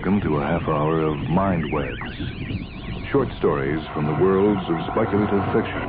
welcome to a half hour of Mind Webs. Short stories from the worlds of speculative fiction.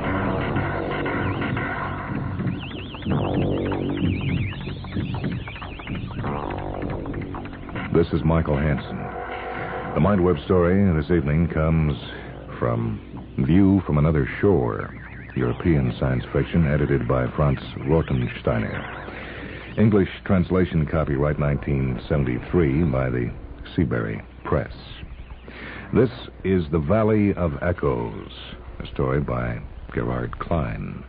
This is Michael Hansen. The Mind Web story this evening comes from View from Another Shore, European science fiction, edited by Franz Rothensteiner. English translation, copyright 1973 by the Seabury Press. This is The Valley of Echoes, a story by Gerard Klein.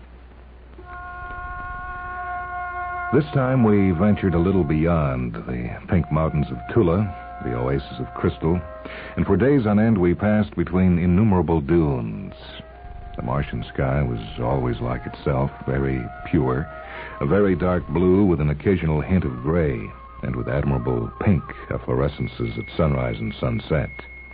This time we ventured a little beyond the pink mountains of Tula, the oasis of crystal, and for days on end we passed between innumerable dunes. The Martian sky was always like itself, very pure, a very dark blue with an occasional hint of gray, and with admirable pink efflorescences at sunrise and sunset.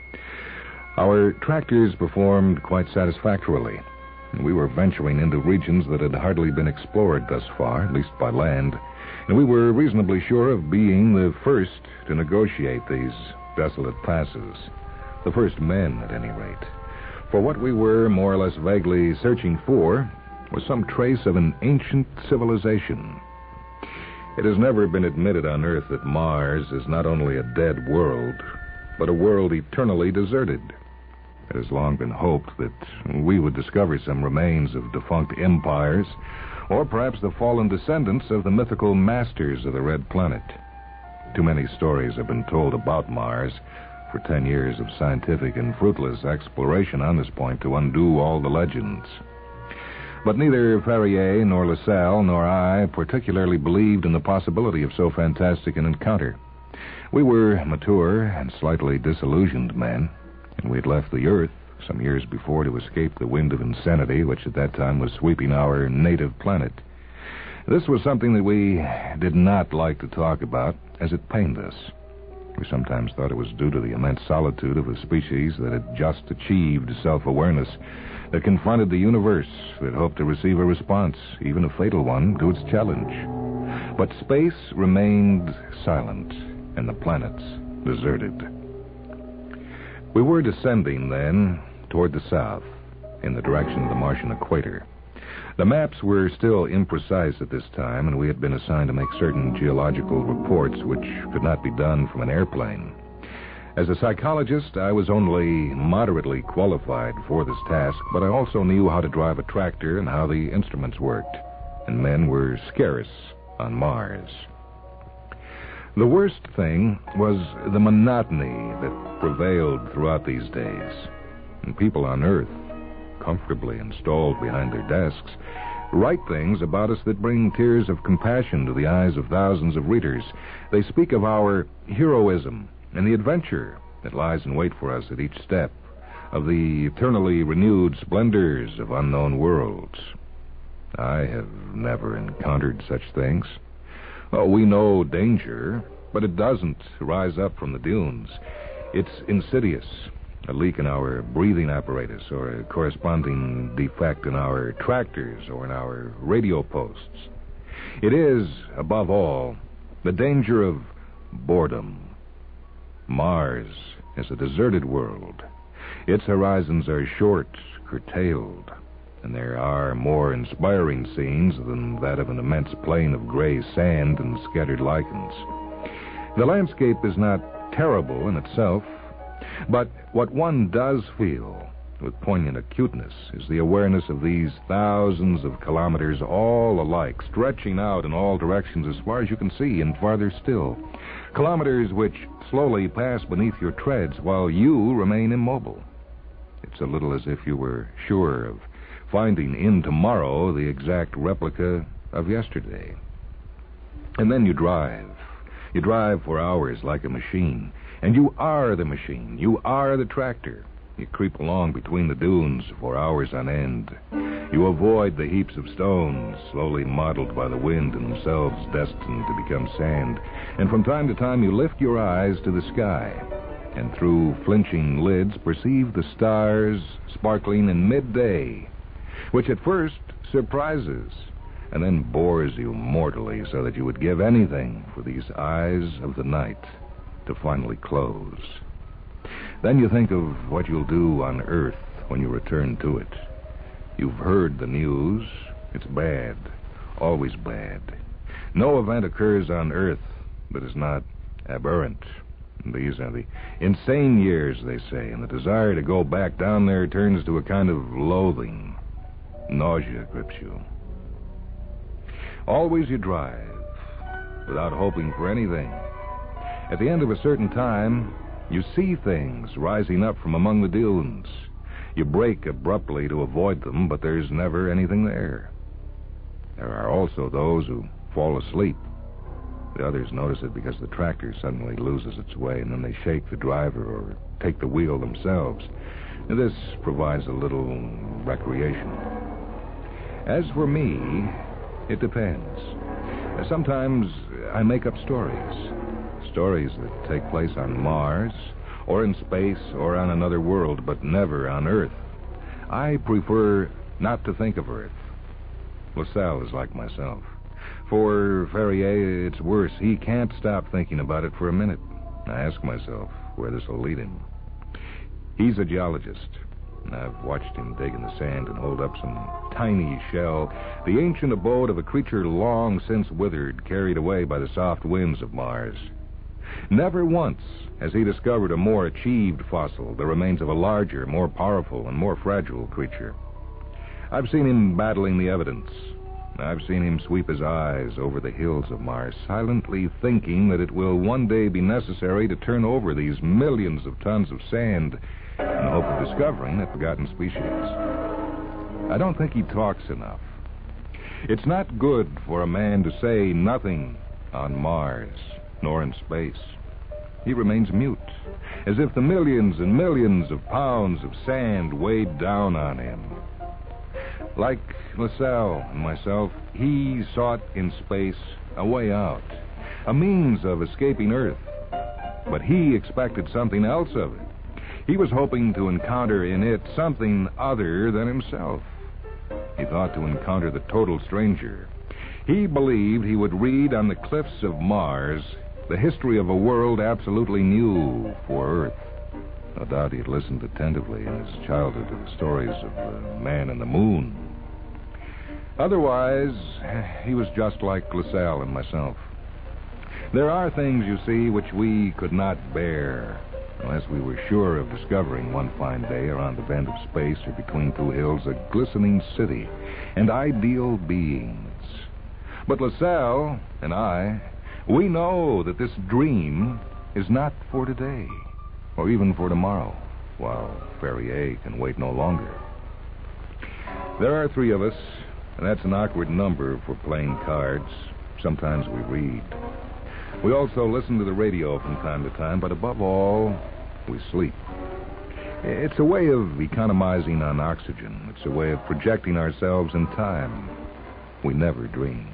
Our tractors performed quite satisfactorily, and we were venturing into regions that had hardly been explored thus far, at least by land, and we were reasonably sure of being the first to negotiate these desolate passes, the first men, at any rate. For what we were more or less vaguely searching for was some trace of an ancient civilization. It has never been admitted on Earth that Mars is not only a dead world, but a world eternally deserted. It has long been hoped that we would discover some remains of defunct empires, or perhaps the fallen descendants of the mythical masters of the Red Planet. Too many stories have been told about Mars for 10 years of scientific and fruitless exploration on this point to undo all the legends. But neither Ferrier nor LaSalle nor I particularly believed in the possibility of so fantastic an encounter. We were mature and slightly disillusioned men, and we had left the Earth some years before to escape the wind of insanity which at that time was sweeping our native planet. This was something that we did not like to talk about, as it pained us. We sometimes thought it was due to the immense solitude of a species that had just achieved self-awareness, that confronted the universe, that hoped to receive a response, even a fatal one, to its challenge. But space remained silent, and the planets deserted. We were descending, then, toward the south, in the direction of the Martian equator. The maps were still imprecise at this time, and we had been assigned to make certain geological reports which could not be done from an airplane. As a psychologist, I was only moderately qualified for this task, but I also knew how to drive a tractor and how the instruments worked, and men were scarce on Mars. The worst thing was the monotony that prevailed throughout these days, and people on Earth, comfortably installed behind their desks, write things about us that bring tears of compassion to the eyes of thousands of readers. They speak of our heroism and the adventure that lies in wait for us at each step, of the eternally renewed splendors of unknown worlds. I have never encountered such things. Oh, we know danger, but it doesn't rise up from the dunes. It's insidious. A leak in our breathing apparatus, or a corresponding defect in our tractors or in our radio posts. It is, above all, the danger of boredom. Mars is a deserted world. Its horizons are short, curtailed, and there are more inspiring scenes than that of an immense plain of gray sand and scattered lichens. The landscape is not terrible in itself, but what one does feel with poignant acuteness is the awareness of these thousands of kilometers all alike, stretching out in all directions as far as you can see and farther still. Kilometers which slowly pass beneath your treads while you remain immobile. It's a little as if you were sure of finding in tomorrow the exact replica of yesterday. And then you drive. You drive for hours like a machine. And you are the machine. You are the tractor. You creep along between the dunes for hours on end. You avoid the heaps of stones, slowly modeled by the wind and themselves destined to become sand. And from time to time you lift your eyes to the sky, and through flinching lids perceive the stars sparkling in midday, which at first surprises and then bores you mortally so that you would give anything for these eyes of the night. to finally close. Then you think of what you'll do on Earth when you return to it. You've heard the news. It's bad. Always bad. No event occurs on Earth that is not aberrant. These are the insane years, they say, and the desire to go back down there turns to a kind of loathing. Nausea grips you. Always you drive, without hoping for anything. At the end of a certain time, you see things rising up from among the dunes. You brake abruptly to avoid them, but there's never anything there. There are also those who fall asleep. The others notice it because the tractor suddenly loses its way, and then they shake the driver or take the wheel themselves. This provides a little recreation. As for me, it depends. Sometimes I make up stories. Stories that take place on Mars, or in space, or on another world, but never on Earth. I prefer not to think of Earth. LaSalle is like myself. For Ferrier, it's worse. He can't stop thinking about it for a minute. I ask myself where this will lead him. He's a geologist. I've watched him dig in the sand and hold up some tiny shell, the ancient abode of a creature long since withered, carried away by the soft winds of Mars. Never once has he discovered a more achieved fossil, the remains of a larger, more powerful, and more fragile creature. I've seen him battling the evidence. I've seen him sweep his eyes over the hills of Mars, silently thinking that it will one day be necessary to turn over these millions of tons of sand in the hope of discovering a forgotten species. I don't think he talks enough. It's not good for a man to say nothing on Mars, nor in space. He remains mute, as if the millions and millions of pounds of sand weighed down on him. Like LaSalle and myself, he sought in space a way out, a means of escaping Earth. But he expected something else of it. He was hoping to encounter in it something other than himself. He thought to encounter the total stranger. He believed he would read on the cliffs of Mars the history of a world absolutely new for Earth. No doubt he had listened attentively in his childhood to the stories of the man in the moon. Otherwise, he was just like LaSalle and myself. There are things, you see, which we could not bear unless we were sure of discovering one fine day around the bend of space or between two hills a glistening city and ideal beings. But LaSalle and I, we know that this dream is not for today or even for tomorrow, while Ferrier can wait no longer. There are three of us, and that's an awkward number for playing cards. Sometimes we read. We also listen to the radio from time to time, but above all, we sleep. It's a way of economizing on oxygen. It's a way of projecting ourselves in time. We never dream.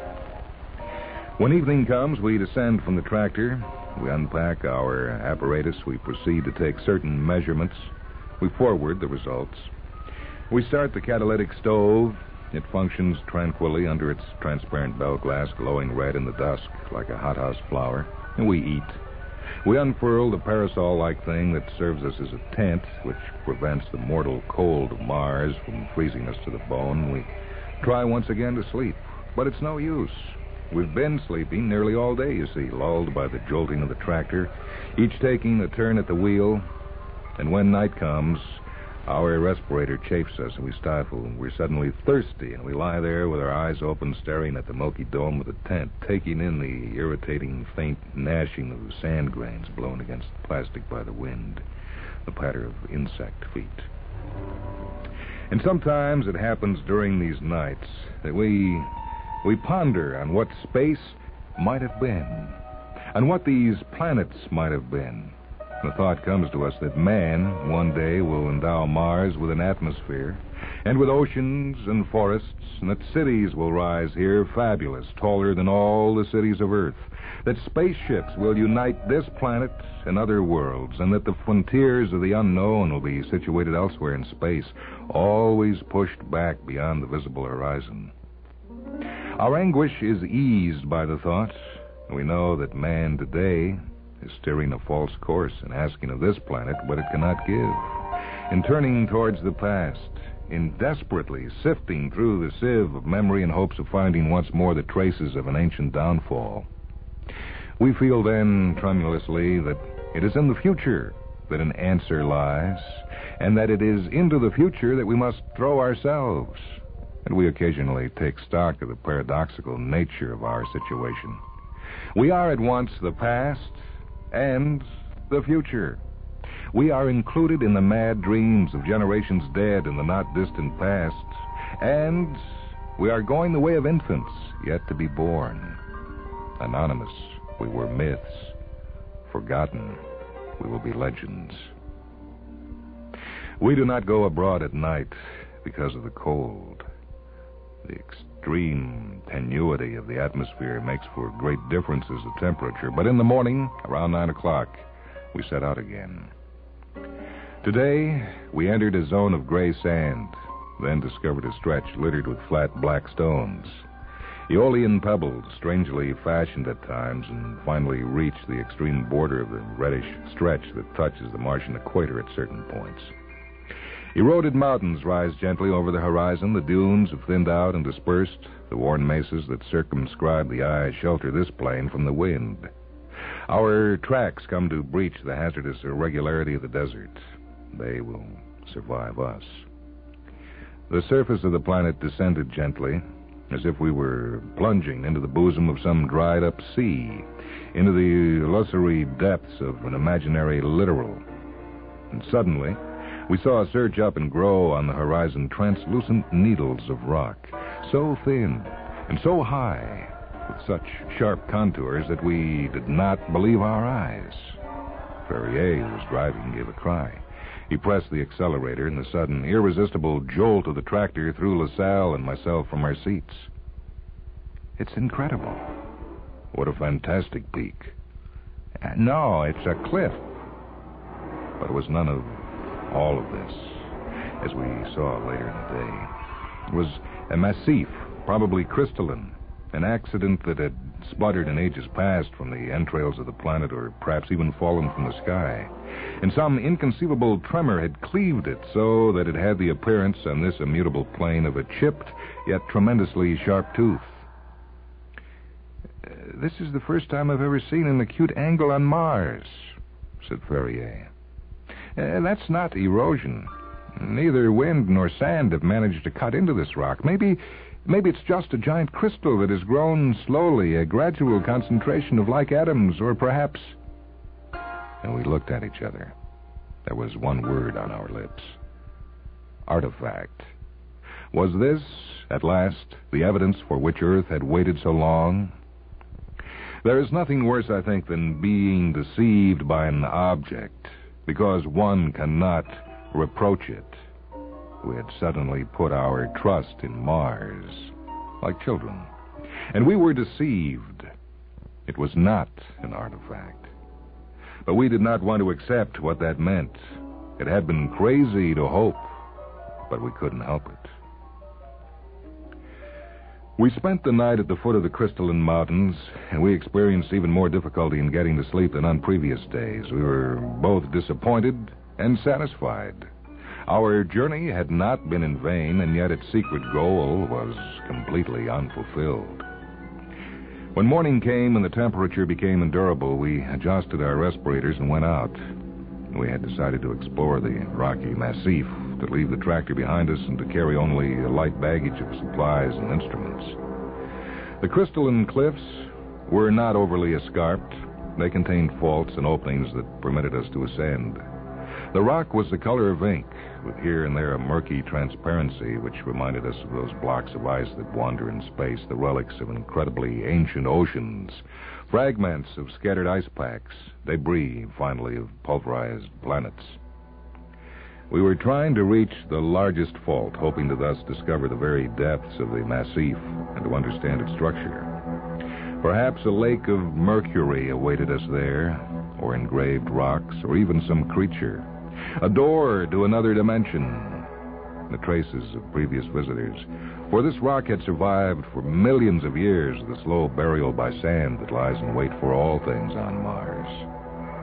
When evening comes, we descend from the tractor. We unpack our apparatus. We proceed to take certain measurements. We forward the results. We start the catalytic stove. It functions tranquilly under its transparent bell glass, glowing red in the dusk like a hothouse flower. And we eat. We unfurl the parasol-like thing that serves us as a tent, which prevents the mortal cold of Mars from freezing us to the bone. We try once again to sleep, but it's no use. We've been sleeping nearly all day, you see, lulled by the jolting of the tractor, each taking a turn at the wheel. And when night comes, our respirator chafes us and we stifle. We're suddenly thirsty, and we lie there with our eyes open, staring at the milky dome of the tent, taking in the irritating, faint gnashing of the sand grains blown against the plastic by the wind, the patter of insect feet. And sometimes it happens during these nights that we ponder on what space might have been, on what these planets might have been. The thought comes to us that man one day will endow Mars with an atmosphere and with oceans and forests, and that cities will rise here fabulous, taller than all the cities of Earth, that spaceships will unite this planet and other worlds, and that the frontiers of the unknown will be situated elsewhere in space, always pushed back beyond the visible horizon. Our anguish is eased by the thought. We know that man today is steering a false course and asking of this planet what it cannot give, in turning towards the past, in desperately sifting through the sieve of memory in hopes of finding once more the traces of an ancient downfall. We feel then, tremulously, that it is in the future that an answer lies, and that it is into the future that we must throw ourselves. And we occasionally take stock of the paradoxical nature of our situation. We are at once the past and the future. We are included in the mad dreams of generations dead in the not-distant past, and we are going the way of infants yet to be born. Anonymous, we were myths. Forgotten, we will be legends. We do not go abroad at night because of the cold. The extreme tenuity of the atmosphere makes for great differences of temperature, but in the morning, around 9 o'clock, we set out again. Today, we entered a zone of gray sand, then discovered a stretch littered with flat black stones. Aeolian pebbles, strangely fashioned at times, and finally reached the extreme border of the reddish stretch that touches the Martian equator at certain points. Eroded mountains rise gently over the horizon. The dunes have thinned out and dispersed. The worn mesas that circumscribe the eye shelter this plain from the wind. Our tracks come to breach the hazardous irregularity of the desert. They will survive us. The surface of the planet descended gently, as if we were plunging into the bosom of some dried-up sea, into the illusory depths of an imaginary littoral. And suddenly, we saw surge up and grow on the horizon translucent needles of rock, so thin and so high, with such sharp contours that we did not believe our eyes. Ferrier, who was driving, gave a cry. He pressed the accelerator, and the sudden, irresistible jolt of the tractor threw LaSalle and myself from our seats. It's incredible. What a fantastic peak. No, it's a cliff. But it was none of all of this, as we saw later in the day. It was a massif, probably crystalline, an accident that had sputtered in ages past from the entrails of the planet, or perhaps even fallen from the sky. And some inconceivable tremor had cleaved it so that it had the appearance on this immutable plane of a chipped, yet tremendously sharp tooth. This is the first time I've ever seen an acute angle on Mars, said Ferrier. That's not erosion. Neither wind nor sand have managed to cut into this rock. Maybe it's just a giant crystal that has grown slowly, a gradual concentration of like atoms, or perhaps... And we looked at each other. There was one word on our lips. Artifact. Was this, at last, the evidence for which Earth had waited so long? There is nothing worse, I think, than being deceived by an object, because one cannot reproach it. We had suddenly put our trust in Mars, like children, and we were deceived. It was not an artifact. But we did not want to accept what that meant. It had been crazy to hope, but we couldn't help it. We spent the night at the foot of the crystalline mountains, and we experienced even more difficulty in getting to sleep than on previous days. We were both disappointed and satisfied. Our journey had not been in vain, and yet its secret goal was completely unfulfilled. When morning came and the temperature became endurable, we adjusted our respirators and went out. We had decided to explore the rocky massif, to leave the tractor behind us and to carry only a light baggage of supplies and instruments. The crystalline cliffs were not overly escarped. They contained faults and openings that permitted us to ascend. The rock was the color of ink, with here and there a murky transparency which reminded us of those blocks of ice that wander in space, the relics of incredibly ancient oceans, fragments of scattered ice packs, debris, finally, of pulverized planets. We were trying to reach the largest fault, hoping to thus discover the very depths of the massif and to understand its structure. Perhaps a lake of mercury awaited us there, or engraved rocks, or even some creature. A door to another dimension. The traces of previous visitors. For this rock had survived for millions of years the slow burial by sand that lies in wait for all things on Mars.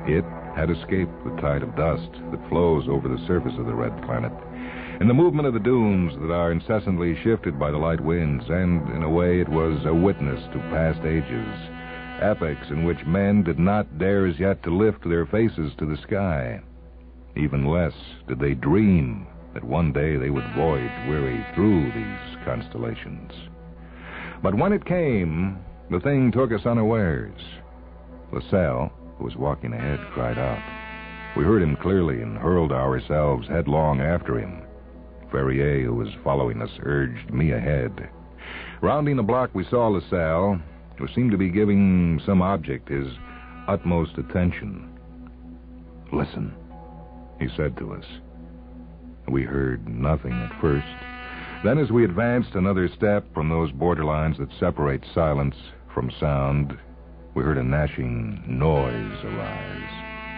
It had escaped the tide of dust that flows over the surface of the red planet, and the movement of the dunes that are incessantly shifted by the light winds, and, in a way, it was a witness to past ages, epochs in which men did not dare as yet to lift their faces to the sky. Even less did they dream that one day they would voyage weary through these constellations. But when it came, the thing took us unawares. LaSalle, who was walking ahead, cried out. We heard him clearly and hurled ourselves headlong after him. Ferrier, who was following us, urged me ahead. Rounding the block, we saw LaSalle, who seemed to be giving some object his utmost attention. "Listen," he said to us. We heard nothing at first. Then, as we advanced another step from those borderlines that separate silence from sound, we heard a gnashing noise arise.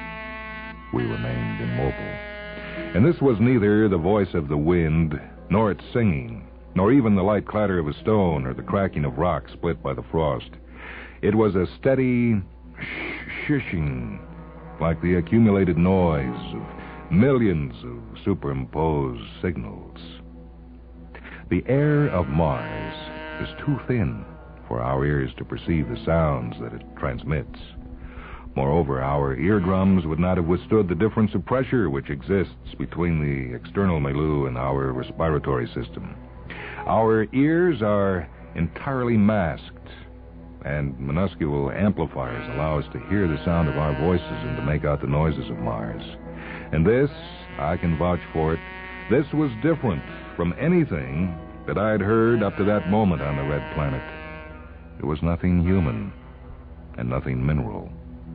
We remained immobile. And this was neither the voice of the wind, nor its singing, nor even the light clatter of a stone or the cracking of rock split by the frost. It was a steady shishing, like the accumulated noise of millions of superimposed signals. The air of Mars is too thin for our ears to perceive the sounds that it transmits. Moreover, our eardrums would not have withstood the difference of pressure which exists between the external milieu and our respiratory system. Our ears are entirely masked, and minuscule amplifiers allow us to hear the sound of our voices and to make out the noises of Mars. And this, I can vouch for it, this was different from anything that I had heard up to that moment on the Red Planet. It was nothing human and nothing mineral.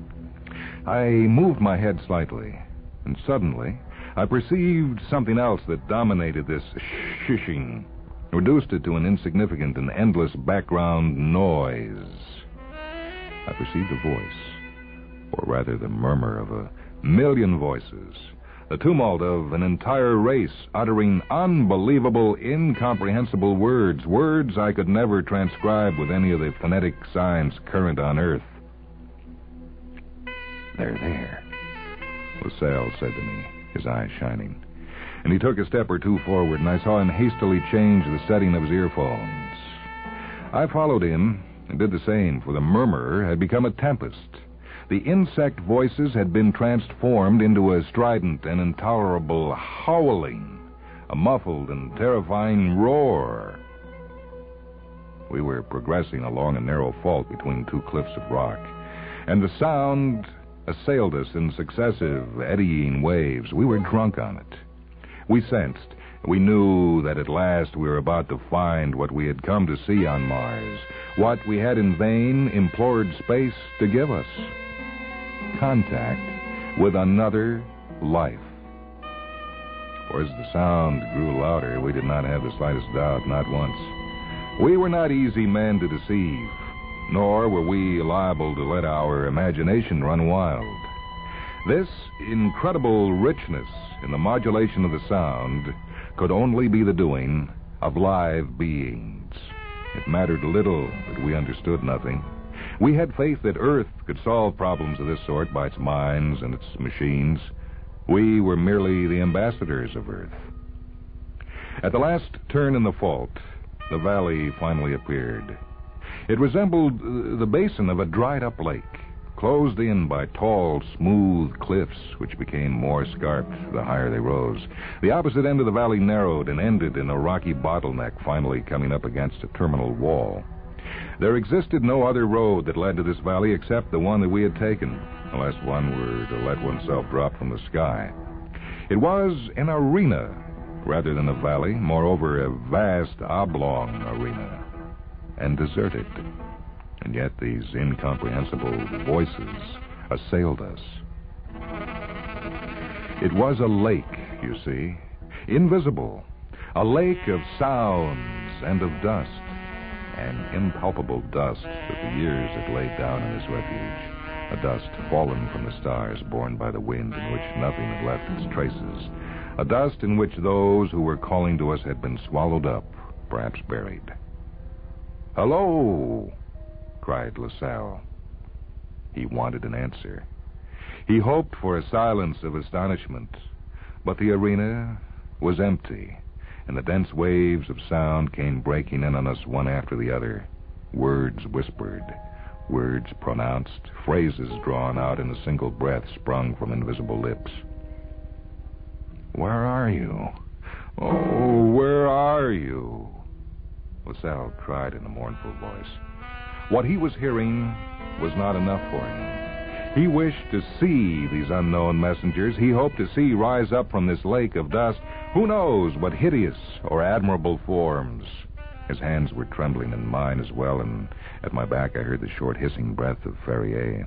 I moved my head slightly, and suddenly I perceived something else that dominated this shishing, reduced it to an insignificant and endless background noise. I perceived a voice, or rather the murmur of a million voices, the tumult of an entire race uttering unbelievable, incomprehensible words, words I could never transcribe with any of the phonetic signs current on Earth. "They're there," LaSalle said to me, his eyes shining. And he took a step or two forward, and I saw him hastily change the setting of his earphones. I followed him and did the same, for the murmur had become a tempest. The insect voices had been transformed into a strident and intolerable howling, a muffled and terrifying roar. We were progressing along a narrow fault between two cliffs of rock, and the sound assailed us in successive, eddying waves. We were drunk on it. We sensed, we knew that at last we were about to find what we had come to see on Mars, what we had in vain implored space to give us: contact with another life. For as the sound grew louder, we did not have the slightest doubt, not once. We were not easy men to deceive, nor were we liable to let our imagination run wild. This incredible richness in the modulation of the sound could only be the doing of live beings. It mattered little that we understood nothing. We had faith that Earth could solve problems of this sort by its minds and its machines. We were merely the ambassadors of Earth. At the last turn in the fault, the valley finally appeared. It resembled the basin of a dried-up lake, closed in by tall, smooth cliffs, which became more scarped the higher they rose. The opposite end of the valley narrowed and ended in a rocky bottleneck, finally coming up against a terminal wall. There existed no other road that led to this valley except the one that we had taken, unless one were to let oneself drop from the sky. It was an arena rather than a valley, moreover, a vast oblong arena, and deserted. And yet these incomprehensible voices assailed us. It was a lake, you see, invisible, a lake of sounds and of dust, an impalpable dust that the years had laid down in this refuge, a dust fallen from the stars, borne by the wind, in which nothing had left its traces, a dust in which those who were calling to us had been swallowed up, perhaps buried. "Hello!" cried LaSalle. He wanted an answer. He hoped for a silence of astonishment, but the arena was empty, and the dense waves of sound came breaking in on us one after the other. Words whispered, words pronounced, phrases drawn out in a single breath sprung from invisible lips. "Where are you? Oh, where are you?" LaSalle cried in a mournful voice. What he was hearing was not enough for him. He wished to see these unknown messengers. He hoped to see rise up from this lake of dust who knows what hideous or admirable forms. His hands were trembling, and mine as well, and at my back I heard the short hissing breath of Ferrier.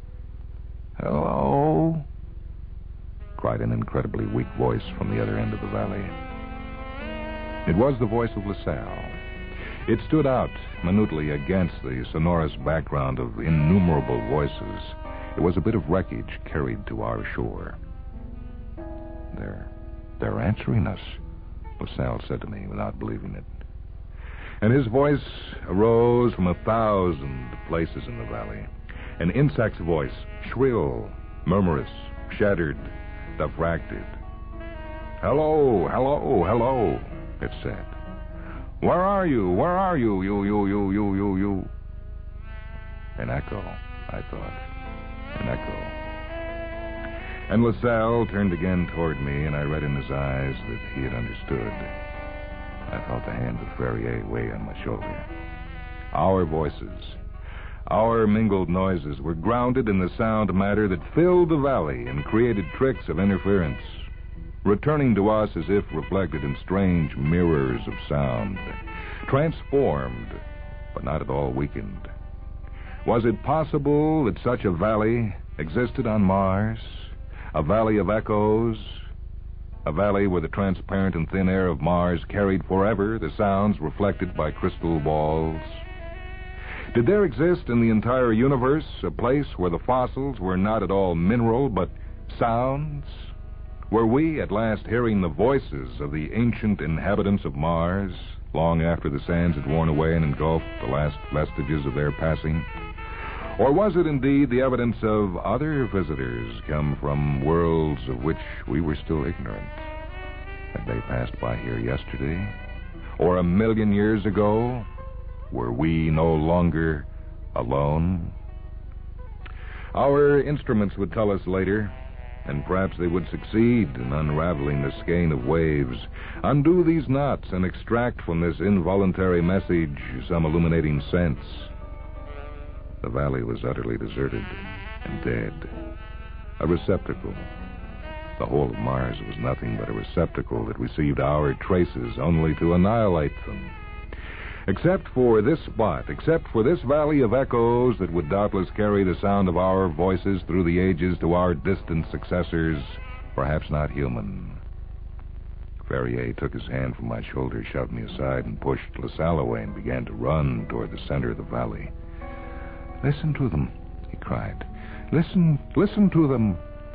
"Hello?" cried an incredibly weak voice from the other end of the valley. It was the voice of LaSalle. It stood out minutely against the sonorous background of innumerable voices. It was a bit of wreckage carried to our shore. They're answering us," LaSalle said to me without believing it. And his voice arose from 1,000 places in the valley. An insect's voice, shrill, murmurous, shattered, diffracted. "Hello, hello, hello," it said. "Where are you? Where are you? You. An echo, I thought. An echo. And LaSalle turned again toward me, and I read in his eyes that he had understood. I felt the hand of Ferrier weigh on my shoulder. Our voices, our mingled noises, were grounded in the sound matter that filled the valley and created tricks of interference, returning to us as if reflected in strange mirrors of sound, transformed, but not at all weakened. Was it possible that such a valley existed on Mars? A valley of echoes? A valley where the transparent and thin air of Mars carried forever the sounds reflected by crystal walls? Did there exist in the entire universe a place where the fossils were not at all mineral, but sounds? Were we at last hearing the voices of the ancient inhabitants of Mars, long after the sands had worn away and engulfed the last vestiges of their passing? Or was it indeed the evidence of other visitors come from worlds of which we were still ignorant? Had they passed by here yesterday? Or 1,000,000 years ago? Were we no longer alone? Our instruments would tell us later, and perhaps they would succeed in unraveling the skein of waves, undo these knots, and extract from this involuntary message some illuminating sense. The valley was utterly deserted and dead. A receptacle. The whole of Mars was nothing but a receptacle that received our traces only to annihilate them. Except for this spot, except for this valley of echoes that would doubtless carry the sound of our voices through the ages to our distant successors, perhaps not human. Ferrier took his hand from my shoulder, shoved me aside, and pushed LaSalle away and began to run toward the center of the valley. "Listen to them," he cried. Listen to them."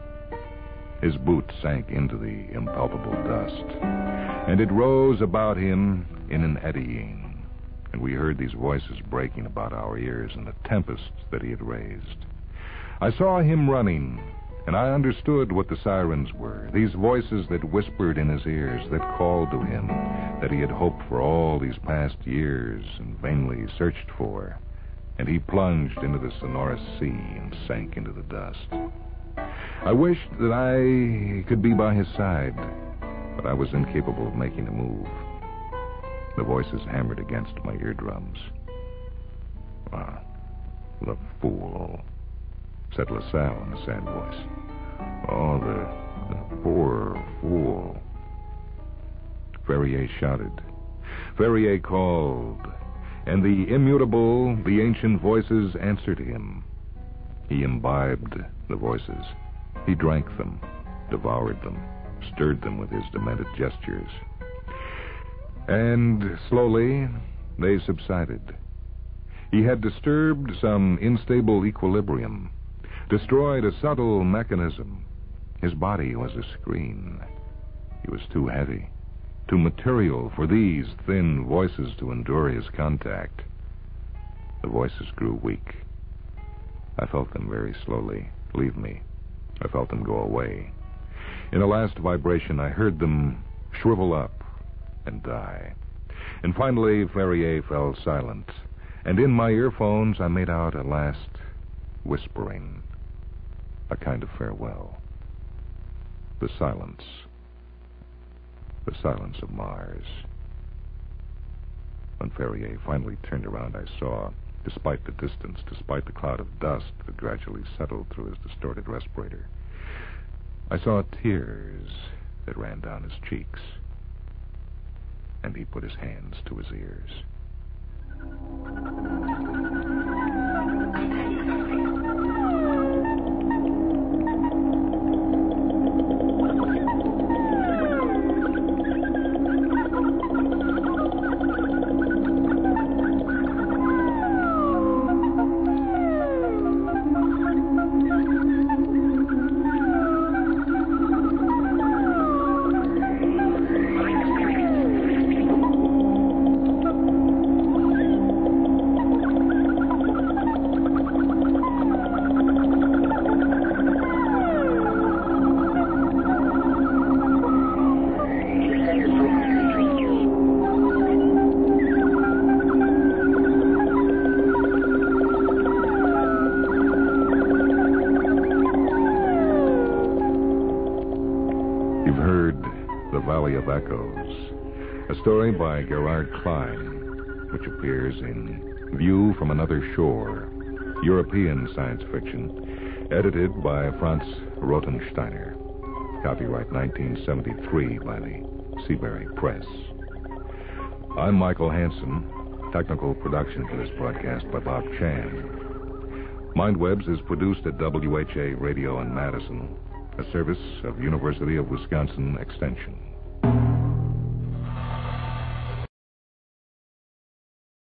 His boot sank into the impalpable dust, and it rose about him in an eddying, and we heard these voices breaking about our ears in the tempest that he had raised. I saw him running, and I understood what the sirens were, these voices that whispered in his ears, that called to him, that he had hoped for all these past years and vainly searched for. And he plunged into the sonorous sea and sank into the dust. I wished that I could be by his side, but I was incapable of making a move. The voices hammered against my eardrums. "Ah, the fool," said LaSalle in a sad voice. "Oh, the poor fool." Ferrier shouted. Ferrier called. And the immutable, the ancient voices answered him. He imbibed the voices. He drank them, devoured them, stirred them with his demented gestures. And slowly they subsided. He had disturbed some unstable equilibrium, destroyed a subtle mechanism. His body was a screen. He was too heavy, too material for these thin voices to endure his contact. The voices grew weak. I felt them very slowly leave me, I felt them go away. In a last vibration, I heard them shrivel up and die. And finally, Ferrier fell silent. And in my earphones, I made out a last whispering, a kind of farewell. The silence of Mars. When Ferrier finally turned around, I saw, despite the distance, despite the cloud of dust that gradually settled through his distorted respirator, I saw tears that ran down his cheeks. And he put his hands to his ears. of Echoes, a story by Gerard Klein, which appears in View from Another Shore, European science fiction, edited by Franz Rothensteiner. Copyright 1973 by the Seabury Press. I'm Michael Hansen. Technical production for this broadcast by Bob Chan. Mindwebs is produced at WHA Radio in Madison, a service of University of Wisconsin Extension.